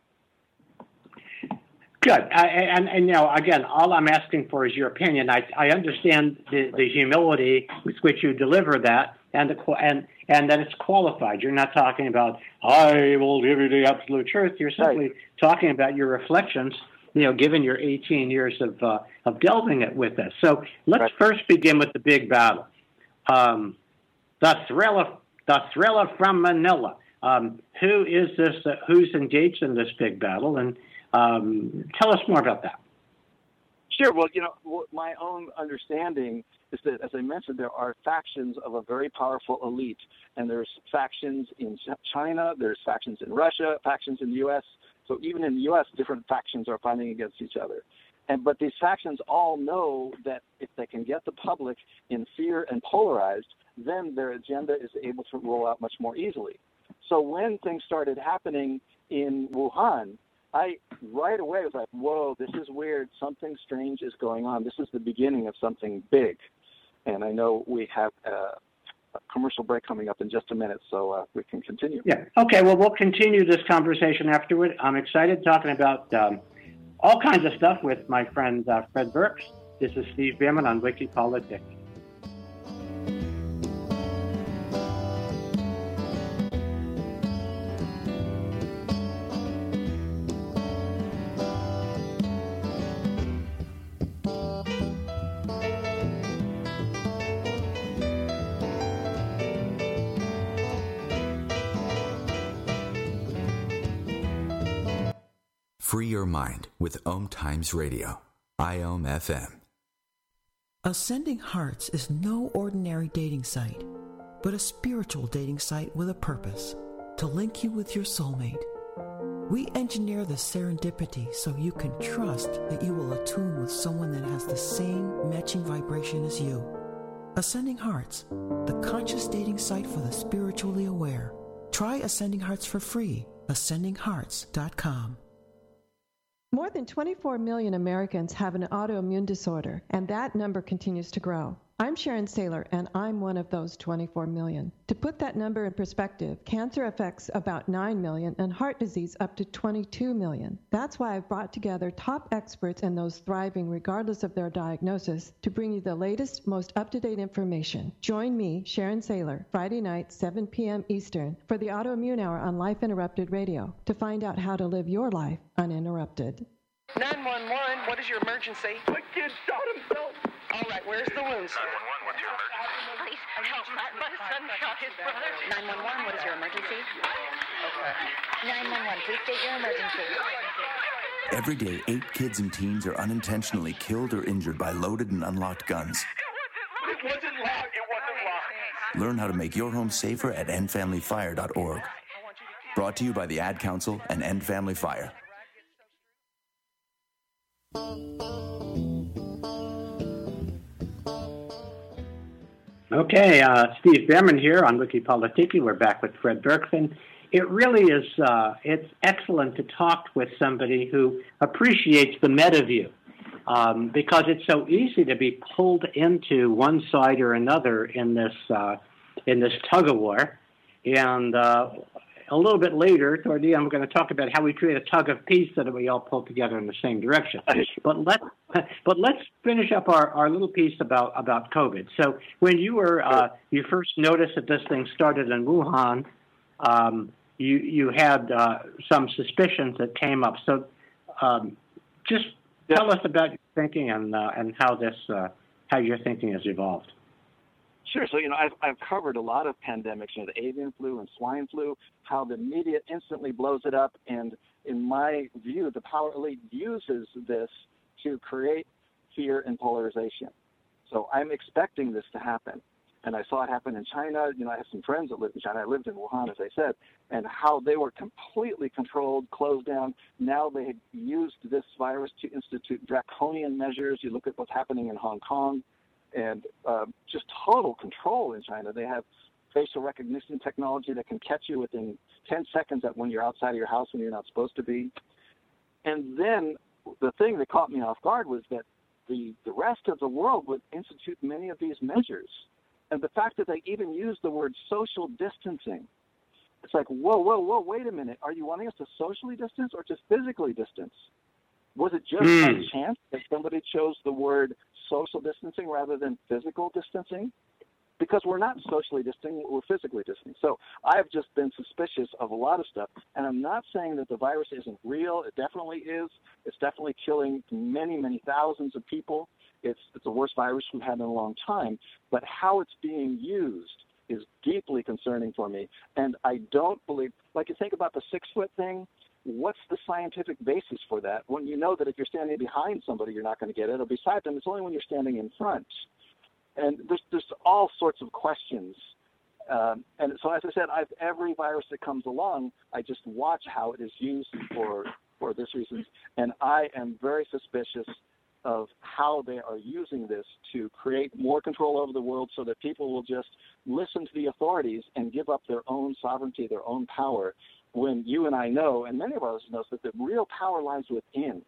B: Good. I, and, and, you know, again, all I'm asking for is your opinion. I, I understand the, the humility with which you deliver that, and, the, and, and that it's qualified. You're not talking about, I will give you the absolute truth. You're simply right. talking about your reflections, you know, given your eighteen years of uh, of delving it with us. So let's right. first begin with the big battle. Um, the thriller, the thriller from Manila. Um, who is this? Uh, who's engaged in this big battle? And um, tell us more about that.
C: Sure. Well, you know, my own understanding is that, as I mentioned, there are factions of a very powerful elite, and there's factions in China, there's factions in Russia, factions in the U S. So even in the U S, different factions are fighting against each other. And but these factions all know that if they can get the public in fear and polarized, then their agenda is able to roll out much more easily. So when things started happening in Wuhan, I right away was like, whoa, this is weird. Something strange is going on. This is the beginning of something big. And I know we have a, a commercial break coming up in just a minute, so uh, we can continue.
B: Yeah. Okay, well, we'll continue this conversation afterward. I'm excited talking about um, all kinds of stuff with my friend uh, Fred Burks. This is Steve Bierman on Wiki Politics.
A: Free your mind with Om Times Radio, I O M F M.
G: Ascending Hearts is no ordinary dating site, but a spiritual dating site with a purpose, to link you with your soulmate. We engineer the serendipity so you can trust that you will attune with someone that has the same matching vibration as you. Ascending Hearts, the conscious dating site for the spiritually aware. Try Ascending Hearts for free, ascending hearts dot com.
H: More than twenty-four million Americans have an autoimmune disorder, and that number continues to grow. I'm Sharon Saylor, and I'm one of those twenty-four million. To put that number in perspective, cancer affects about nine million and heart disease up to twenty-two million. That's why I've brought together top experts and those thriving regardless of their diagnosis to bring you the latest, most up-to-date information. Join me, Sharon Saylor, Friday night, seven p.m. Eastern, for the Autoimmune Hour on Life Interrupted Radio to find out how to live your life uninterrupted.
I: nine one one, what is your emergency?
J: My kid shot himself.
I: All right, where's the wound, sir?
J: nine one one, what's your emergency?
K: Please help. My son shot his brother. nine one one, what is your emergency?
I: Okay.
K: nine one one, please state your emergency.
L: Every day, eight kids and teens are unintentionally killed or injured by loaded and unlocked guns.
J: It wasn't locked. It wasn't locked.
L: Learn how to make your home safer at end family fire dot org. Brought to you by the Ad Council and End Family Fire.
B: Okay, uh, Steve Bierman here on Wiki Politiki. We're back with Fred Burks. It really is, uh, it's excellent to talk with somebody who appreciates the meta view, um, because it's so easy to be pulled into one side or another in this, uh, in this tug-of-war. And uh, a little bit later, toward the end, we're going to talk about how we create a tug of peace so that we all pull together in the same direction. But let's but let's finish up our, our little piece about, about COVID. So when you were uh, you first noticed that this thing started in Wuhan, um, you you had uh, some suspicions that came up. So um, just tell us about your thinking and uh, and how this uh, how your thinking has evolved.
C: Sure. So, you know, I've, I've covered a lot of pandemics, you know, the avian flu and swine flu, how the media instantly blows it up. And in my view, the power elite uses this to create fear and polarization. So I'm expecting this to happen. And I saw it happen in China. You know, I have some friends that lived in China. I lived in Wuhan, as I said, and how they were completely controlled, closed down. Now they had used this virus to institute draconian measures. You look at what's happening in Hong Kong. And uh, just total control in China. They have facial recognition technology that can catch you within ten seconds at when you're outside of your house when you're not supposed to be. And then the thing that caught me off guard was that the, the rest of the world would institute many of these measures. And the fact that they even use the word social distancing, it's like, whoa, whoa, whoa, wait a minute. Are you wanting us to socially distance or just physically distance? Was it just mm. a chance that somebody chose the word social distancing rather than physical distancing? Because we're not socially distancing, we're physically distancing. So I've just been suspicious of a lot of stuff. And I'm not saying that the virus isn't real. It definitely is. It's definitely killing many, many thousands of people. It's, it's the worst virus we've had in a long time. But how it's being used is deeply concerning for me. And I don't believe, like you think about the six-foot thing, what's the scientific basis for that when you know that if you're standing behind somebody, you're not going to get it, or beside them, it's only when you're standing in front? And there's, there's all sorts of questions. Um, and so, as I said, I've, every virus that comes along, I just watch how it is used for, for this reason. And I am very suspicious of how they are using this to create more control over the world so that people will just listen to the authorities and give up their own sovereignty, their own power, when you and I know, and many of us know, that the real power lies within.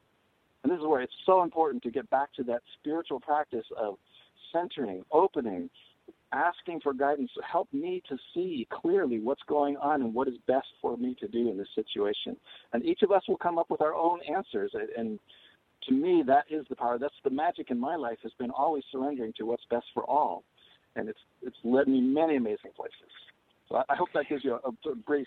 C: And this is where it's so important to get back to that spiritual practice of centering, opening, asking for guidance. Help me to see clearly what's going on and what is best for me to do in this situation. And each of us will come up with our own answers. And to me, that is the power. That's the magic in my life, has been always surrendering to what's best for all. And it's it's led me many amazing places. So I, I hope that gives you a, a brief.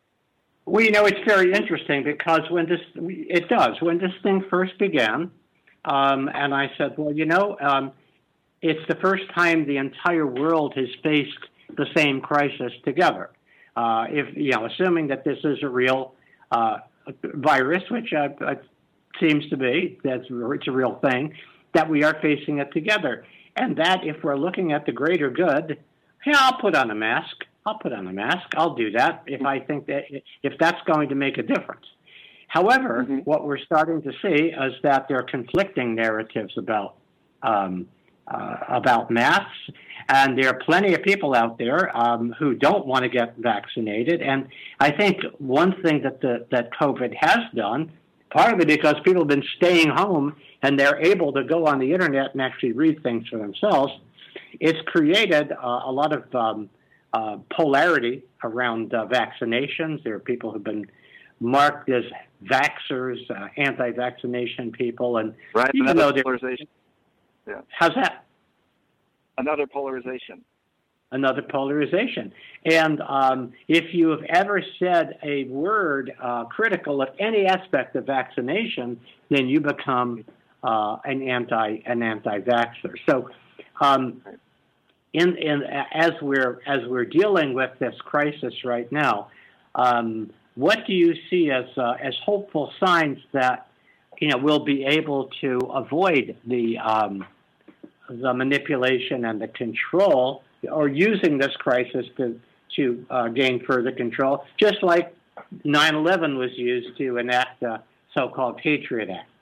B: Well, you know, it's very interesting because when this, it does, when this thing first began, um, and I said, well, you know, um, it's the first time the entire world has faced the same crisis together. Uh, if, you know, assuming that this is a real uh, virus, which uh, it seems to be, that's it's a real thing, that we are facing it together. And that if we're looking at the greater good, yeah, I'll put on a mask. I'll put on a mask. I'll do that if I think that if that's going to make a difference. However, mm-hmm. what we're starting to see is that there are conflicting narratives about um, uh, about masks, and there are plenty of people out there um, who don't want to get vaccinated. And I think one thing that the, that COVID has done, part of it because people have been staying home and they're able to go on the internet and actually read things for themselves, it's created uh, a lot of um, Uh, polarity around uh, vaccinations. There are people who've been marked as vaxxers, uh, anti-vaccination people, and
C: right,
B: even
C: another
B: though
C: polarization. Yeah.
B: How's that?
C: Another polarization.
B: Another polarization. And um, if you have ever said a word uh, critical of any aspect of vaccination, then you become uh, an anti an anti-vaxxer. So. Um, In, in as we're as we're dealing with this crisis right now, um, what do you see as uh, as hopeful signs that you know we'll be able to avoid the um, the manipulation and the control, or using this crisis to to uh, gain further control, just like nine eleven was used to enact the so-called Patriot Act?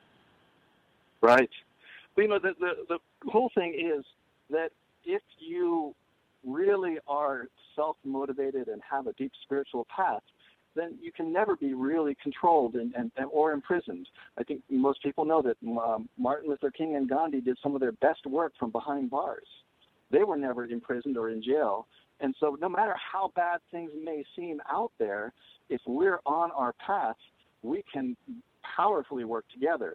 C: Right. But, you know, the, the the whole thing is that if you really are self-motivated and have a deep spiritual path, then you can never be really controlled and, and, and or imprisoned. I think most people know that um, Martin Luther King and Gandhi did some of their best work from behind bars. They were never imprisoned or in jail. And so no matter how bad things may seem out there, if we're on our path, we can powerfully work together.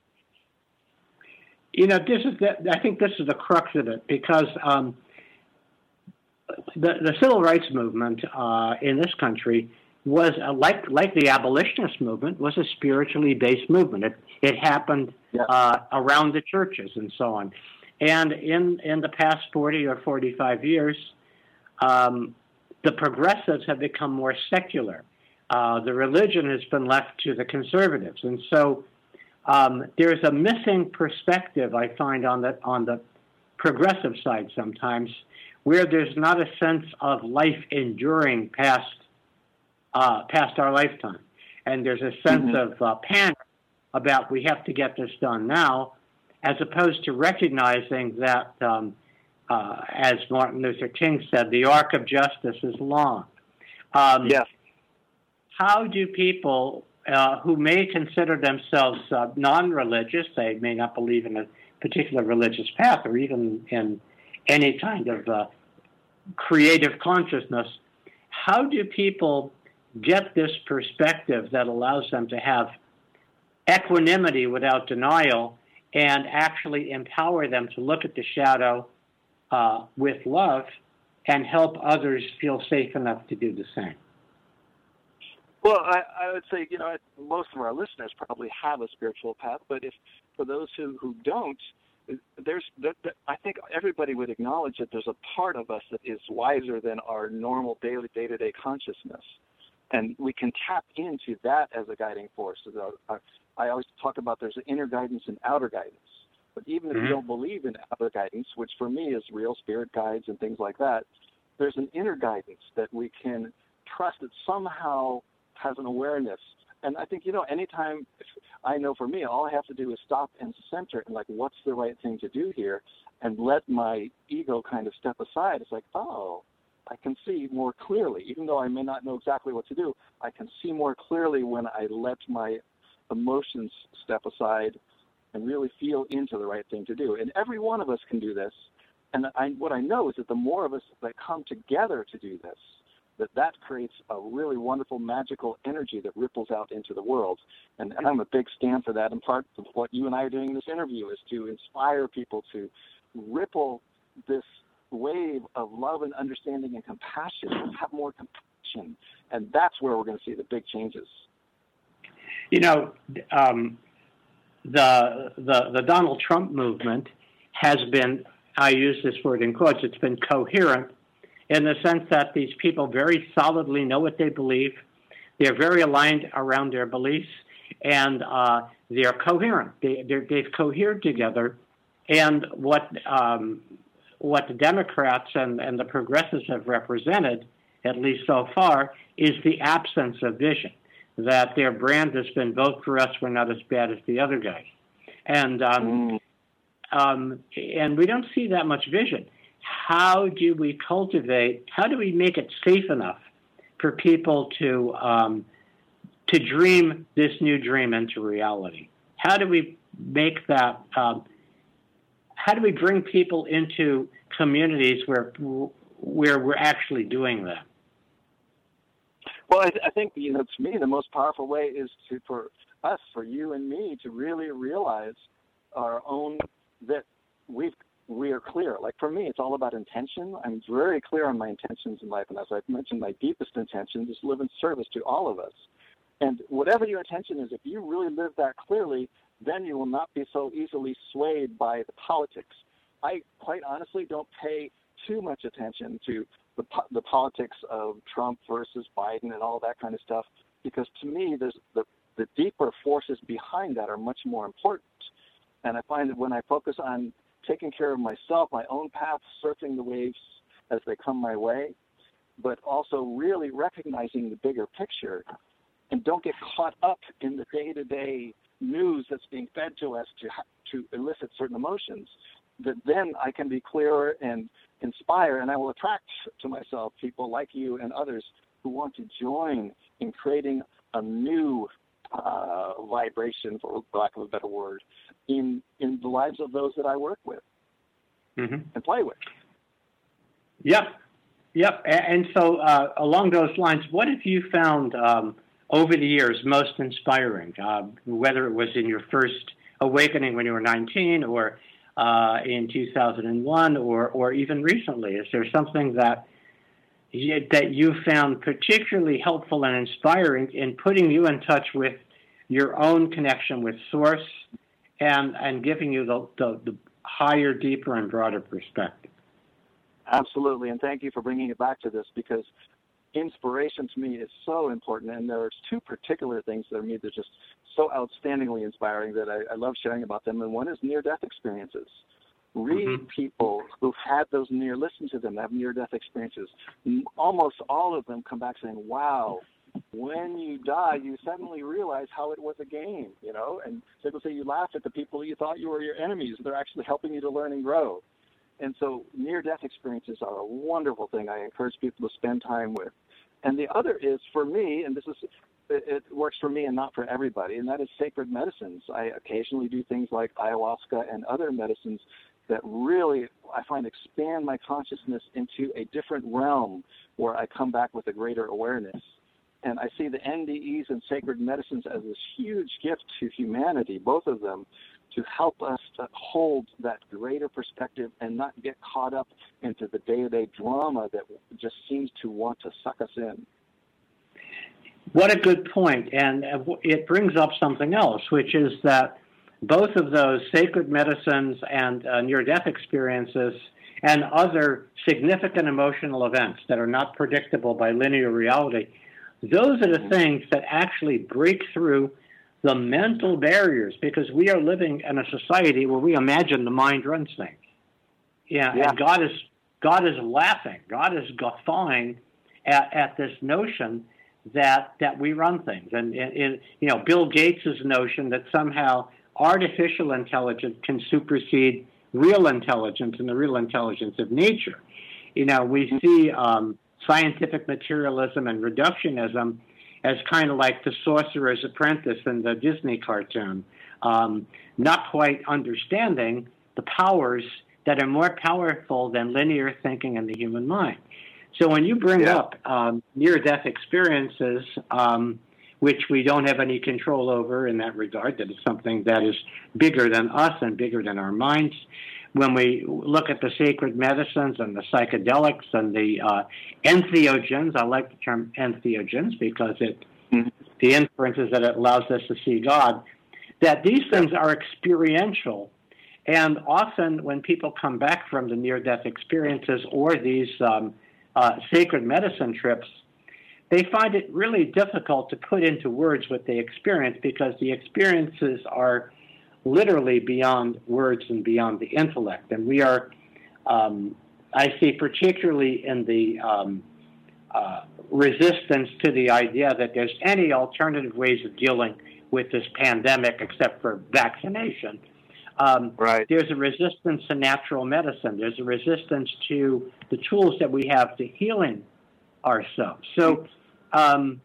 B: You know, this is the, I think this is the crux of it, because um, the, the civil rights movement uh, in this country was, uh, like like the abolitionist movement, was a spiritually based movement. It, it happened
C: yeah.
B: uh, around the churches and so on. And in, in the past forty or forty-five years, um, the progressives have become more secular. Uh, the religion has been left to the conservatives. And so um, there's a missing perspective, I find, on the, on the progressive side sometimes, where there's not a sense of life enduring past, uh, past our lifetime. And there's a sense mm-hmm. of uh, panic about we have to get this done now, as opposed to recognizing that, um, uh, as Martin Luther King said, the arc of justice is long. Um,
C: yes.
B: How do people uh, who may consider themselves uh, non-religious, they may not believe in a particular religious path or even in any kind of uh, creative consciousness, how do people get this perspective that allows them to have equanimity without denial and actually empower them to look at the shadow uh, with love and help others feel safe enough to do the same?
C: Well, I, I would say, you know, most of our listeners probably have a spiritual path, but if for those who, who don't, there's, there, I think everybody would acknowledge that there's a part of us that is wiser than our normal daily, day-to-day consciousness. And we can tap into that as a guiding force. So the, I always talk about there's an inner guidance and outer guidance. But even if mm-hmm. you don't believe in outer guidance, which for me is real spirit guides and things like that, there's an inner guidance that we can trust that somehow has an awareness. And I think, you know, anytime, I know for me, all I have to do is stop and center and like, what's the right thing to do here? And let my ego kind of step aside. It's like, oh, I can see more clearly. Even though I may not know exactly what to do, I can see more clearly when I let my emotions step aside and really feel into the right thing to do. And every one of us can do this. And I, what I know is that the more of us that come together to do this, that that creates a really wonderful, magical energy that ripples out into the world. And, and I'm a big stand for that. And part of what you and I are doing in this interview is to inspire people to ripple this wave of love and understanding and compassion, and have more compassion. And that's where we're going to see the big changes.
B: You know, um, the, the, the Donald Trump movement has been, I use this word in quotes, it's been coherent, in the sense that these people very solidly know what they believe. They're very aligned around their beliefs, and uh, they're coherent. They, they've cohered together. And what um, what the Democrats and, and the progressives have represented, at least so far, is the absence of vision, that their brand has been vote for us, we're not as bad as the other guys. And, um, mm. um, and we don't see that much vision. How do we cultivate, how do we make it safe enough for people to um, to dream this new dream into reality? How do we make that, um, how do we bring people into communities where where we're actually doing that?
C: Well, I, I think, you know, to me, the most powerful way is to, for us, for you and me, to really realize our own, that we've we are clear. Like for me, it's all about intention. I'm very clear on my intentions in life. And as I've mentioned, my deepest intention is to live in service to all of us. And whatever your intention is, if you really live that clearly, then you will not be so easily swayed by the politics. I quite honestly don't pay too much attention to the, the politics of Trump versus Biden and all that kind of stuff, because to me, there's the, the deeper forces behind that are much more important. And I find that when I focus on taking care of myself, my own path, surfing the waves as they come my way, but also really recognizing the bigger picture, and don't get caught up in the day-to-day news that's being fed to us to to elicit certain emotions, that then I can be clearer and inspire, and I will attract to myself people like you and others who want to join in creating a new uh, vibration, for lack of a better word, in in the lives of those that I work with mm-hmm. and play with.
B: Yep, yep. And so uh, along those lines, what have you found um, over the years most inspiring, uh, whether it was in your first awakening when you were nineteen or uh, in two thousand one or, or even recently? Is there something that you, that you found particularly helpful and inspiring in putting you in touch with your own connection with Source and, and giving you the, the, the higher, deeper, and broader perspective.
C: Absolutely, and thank you for bringing it back to this, because inspiration to me is so important, and there's two particular things that are me that are just so outstandingly inspiring that I, I love sharing about them, and one is near-death experiences. Read mm-hmm. people who've had those near, listen to them, have near-death experiences. Almost all of them come back saying, wow, when you die, you suddenly realize how it was a game, you know, and people say you laugh at the people you thought you were your enemies. They're actually helping you to learn and grow. And so near-death experiences are a wonderful thing I encourage people to spend time with. And the other is, for me, and this is, it, it works for me and not for everybody, and that is sacred medicines. I occasionally do things like ayahuasca and other medicines that really, I find, expand my consciousness into a different realm where I come back with a greater awareness. And I see the N D Es and sacred medicines as this huge gift to humanity, both of them, to help us to hold that greater perspective and not get caught up into the day-to-day drama that just seems to want to suck us in.
B: What a good point. And it brings up something else, which is that both of those sacred medicines and uh, near-death experiences and other significant emotional events that are not predictable by linear reality, those are the things that actually break through the mental barriers, because we are living in a society where we imagine the mind runs things. Yeah, yeah. And God is God is laughing. God is guffawing at, at this notion that that we run things. And, and, and you know, Bill Gates' notion that somehow artificial intelligence can supersede real intelligence and the real intelligence of nature. You know, we see um, scientific materialism and reductionism as kind of like the Sorcerer's Apprentice in the Disney cartoon, um, not quite understanding the powers that are more powerful than linear thinking in the human mind. So when you bring yeah. up um, near-death experiences, um, which we don't have any control over in that regard, that is something that is bigger than us and bigger than our minds. When we look at the sacred medicines and the psychedelics and the uh, entheogens, I like the term entheogens because it, mm-hmm. the inference is that it allows us to see God, that these things are experiential. And often when people come back from the near-death experiences or these um, uh, sacred medicine trips, they find it really difficult to put into words what they experience, because the experiences are literally beyond words and beyond the intellect. And we are, um, I see particularly in the um, uh, resistance to the idea that there's any alternative ways of dealing with this pandemic except for vaccination. Um,
C: right.
B: There's a resistance to natural medicine. There's a resistance to the tools that we have to healing ourselves. So um,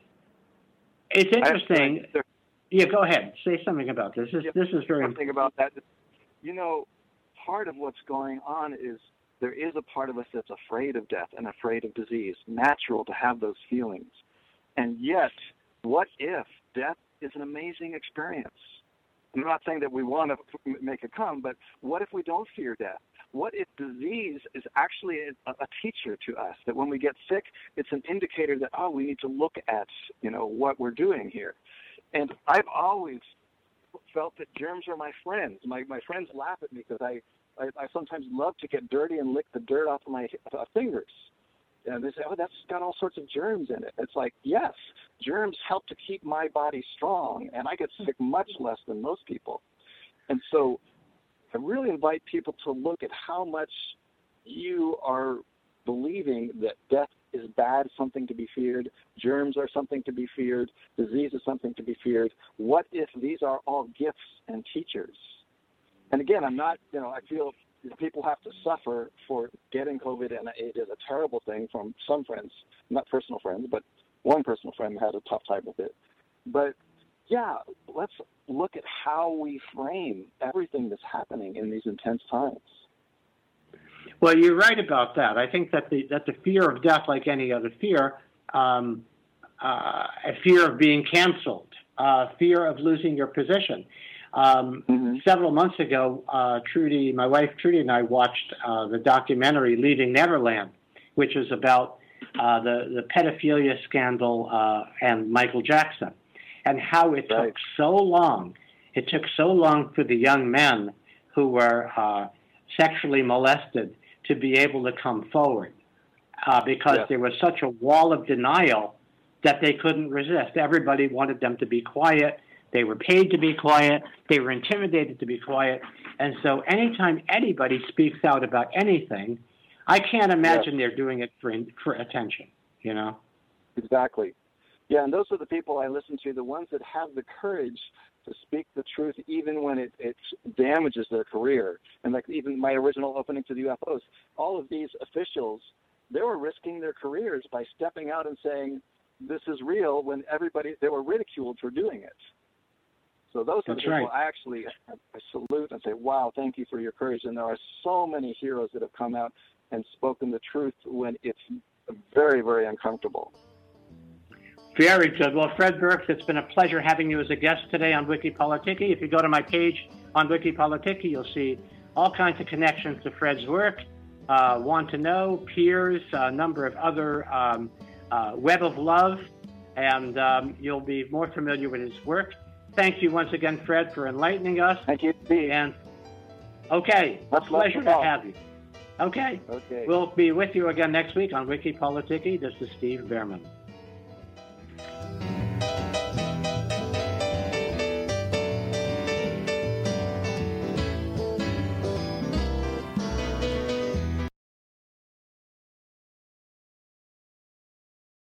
B: it's interesting. I, I, Yeah, go ahead. Say something about this. This,
C: yeah,
B: this is very
C: something about that. You know, part of what's going on is there is a part of us that's afraid of death and afraid of disease. Natural to have those feelings. And yet, what if death is an amazing experience? I'm not saying that we want to make it come, but what if we don't fear death? What if disease is actually a, a teacher to us, that when we get sick, it's an indicator that, oh, we need to look at, you know, what we're doing here. And I've always felt that germs are my friends. My my friends laugh at me because I, I, I sometimes love to get dirty and lick the dirt off of my uh, fingers. And they say, oh, that's got all sorts of germs in it. It's like, yes, germs help to keep my body strong, and I get sick much less than most people. And so I really invite people to look at how much you are believing that death is bad, something to be feared, germs are something to be feared, disease is something to be feared. What if these are all gifts and teachers? And again, I'm not, you know, I feel people have to suffer for getting COVID, and it is a terrible thing from some friends, not personal friends, but one personal friend had a tough time with it. But yeah, let's look at how we frame everything that's happening in these intense times.
B: Well, you're right about that. I think that the that the fear of death, like any other fear, um, uh, a fear of being canceled, uh, fear of losing your position. Um, mm-hmm. Several months ago, uh, Trudy, my wife Trudy, and I watched uh, the documentary Leaving Neverland, which is about uh, the the pedophilia scandal uh, and Michael Jackson, and how it right. took so long. It took so long for the young men who were uh, sexually molested to be able to come forward uh, because
C: yes.
B: there was such a wall of denial that they couldn't resist. Everybody wanted them to be quiet. They were paid to be quiet. They were intimidated to be quiet. And so anytime anybody speaks out about anything, I can't imagine yes. they're doing it for, for attention, you know?
C: Exactly. Yeah, and those are the people I listen to, the ones that have the courage to speak the truth even when it, it damages their career. And like even my original opening to the U F Os, all of these officials, they were risking their careers by stepping out and saying, this is real, when everybody, they were ridiculed for doing it. So those are the people
B: right.
C: I actually I salute and say, wow, thank you for your courage. And there are so many heroes that have come out and spoken the truth when it's very, very uncomfortable.
B: Very good. Well, Fred Burks, it's been a pleasure having you as a guest today on Wiki Politiki. If you go to my page on Wiki Politiki, you'll see all kinds of connections to Fred's work, uh, Want to Know, Peers, a number of other um, uh, Web of Love, and um, you'll be more familiar with his work. Thank you once again, Fred, for enlightening us.
C: Thank you, Steve.
B: And okay, a pleasure to have you. Okay.
C: Okay.
B: We'll be with you again next week on Wiki Politiki. This is Steve Behrman.